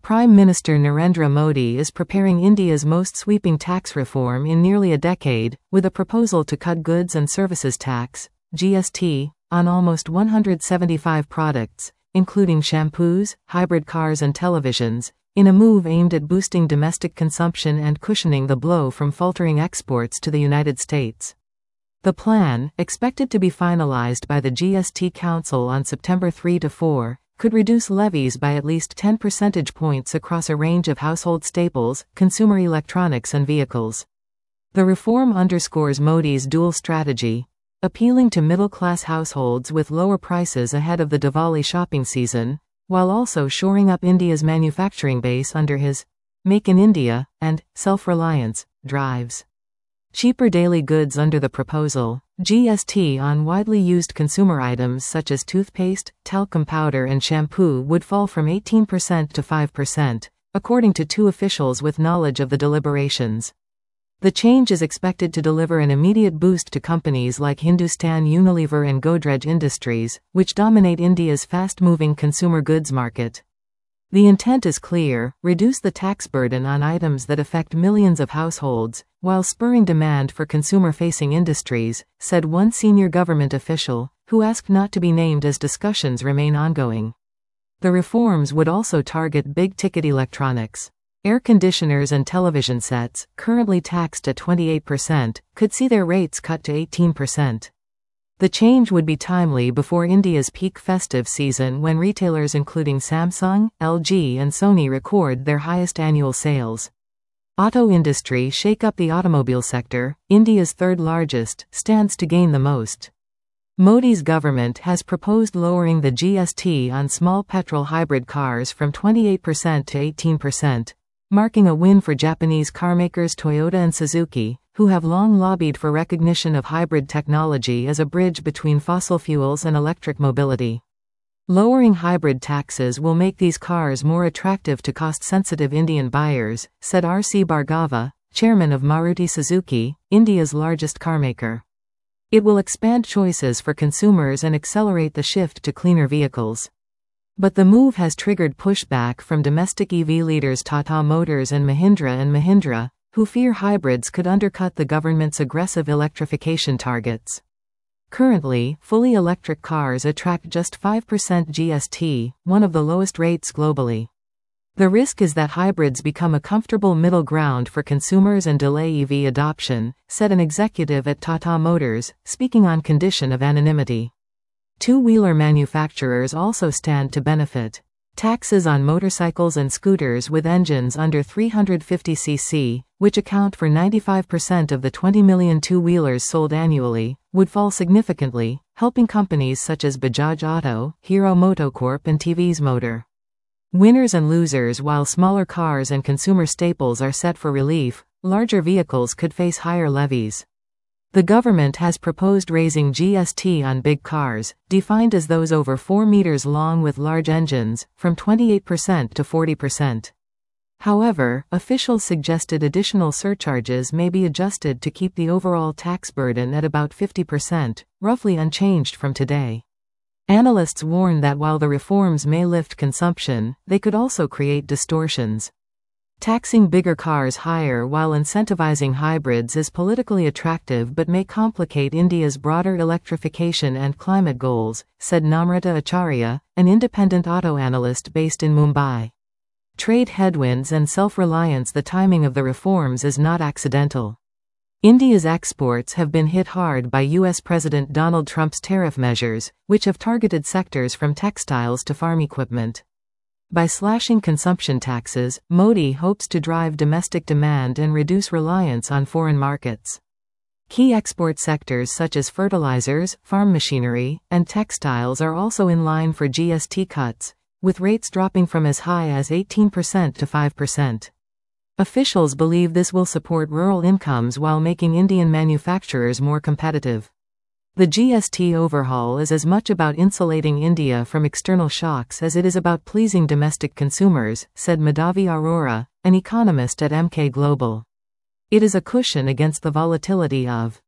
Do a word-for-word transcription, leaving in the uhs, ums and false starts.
Prime Minister Narendra Modi is preparing India's most sweeping tax reform in nearly a decade, with a proposal to cut goods and services tax, G S T, on almost one hundred seventy-five products, including shampoos, hybrid cars and televisions, in a move aimed at boosting domestic consumption and cushioning the blow from faltering exports to the United States. The plan, expected to be finalized by the G S T Council on September third to fourth, could reduce levies by at least ten percentage points across a range of household staples, consumer electronics and vehicles. The reform underscores Modi's dual strategy, appealing to middle-class households with lower prices ahead of the Diwali shopping season, while also shoring up India's manufacturing base under his Make in India and self-reliance drives. Cheaper daily goods under the proposal, G S T on widely used consumer items such as toothpaste, talcum powder and shampoo would fall from eighteen percent to five percent, according to two officials with knowledge of the deliberations. The change is expected to deliver an immediate boost to companies like Hindustan Unilever and Godrej Industries, which dominate India's fast-moving consumer goods market. The intent is clear: reduce the tax burden on items that affect millions of households, while spurring demand for consumer-facing industries, said one senior government official, who asked not to be named as discussions remain ongoing. The reforms would also target big-ticket electronics. Air conditioners and television sets, currently taxed at twenty-eight percent, could see their rates cut to eighteen percent. The change would be timely before India's peak festive season, when retailers including Samsung, L G and Sony record their highest annual sales. Auto industry shake up. The automobile sector, India's third largest, stands to gain the most. Modi's government has proposed lowering the G S T on small petrol hybrid cars from twenty-eight percent to eighteen percent, marking a win for Japanese carmakers Toyota and Suzuki, who have long lobbied for recognition of hybrid technology as a bridge between fossil fuels and electric mobility. Lowering hybrid taxes will make these cars more attractive to cost-sensitive Indian buyers, said R C Bhargava, chairman of Maruti Suzuki, India's largest carmaker. It will expand choices for consumers and accelerate the shift to cleaner vehicles. But the move has triggered pushback from domestic E V leaders Tata Motors and Mahindra and Mahindra, who fear hybrids could undercut the government's aggressive electrification targets. Currently, fully electric cars attract just five percent G S T, one of the lowest rates globally. The risk is that hybrids become a comfortable middle ground for consumers and delay E V adoption, said an executive at Tata Motors, speaking on condition of anonymity. Two-wheeler manufacturers also stand to benefit. Taxes on motorcycles and scooters with engines under three hundred fifty c c, which account for ninety-five percent of the twenty million two-wheelers sold annually, would fall significantly, helping companies such as Bajaj Auto, Hero Motocorp and T V S Motor. Winners and losers. While smaller cars and consumer staples are set for relief, larger vehicles could face higher levies. The government has proposed raising G S T on big cars, defined as those over four meters long with large engines, from twenty-eight percent to forty percent. However, officials suggested additional surcharges may be adjusted to keep the overall tax burden at about fifty percent, roughly unchanged from today. Analysts warn that while the reforms may lift consumption, they could also create distortions. Taxing bigger cars higher while incentivizing hybrids is politically attractive but may complicate India's broader electrification and climate goals, said Namrata Acharya, an independent auto analyst based in Mumbai. Trade headwinds and self-reliance. The timing of the reforms is not accidental. India's exports have been hit hard by U S President Donald Trump's tariff measures, which have targeted sectors from textiles to farm equipment. By slashing consumption taxes, Modi hopes to drive domestic demand and reduce reliance on foreign markets. Key export sectors such as fertilizers, farm machinery, and textiles are also in line for G S T cuts, with rates dropping from as high as eighteen percent to five percent. Officials believe this will support rural incomes while making Indian manufacturers more competitive. The G S T overhaul is as much about insulating India from external shocks as it is about pleasing domestic consumers, said Madhavi Arora, an economist at M K Global. It is a cushion against the volatility of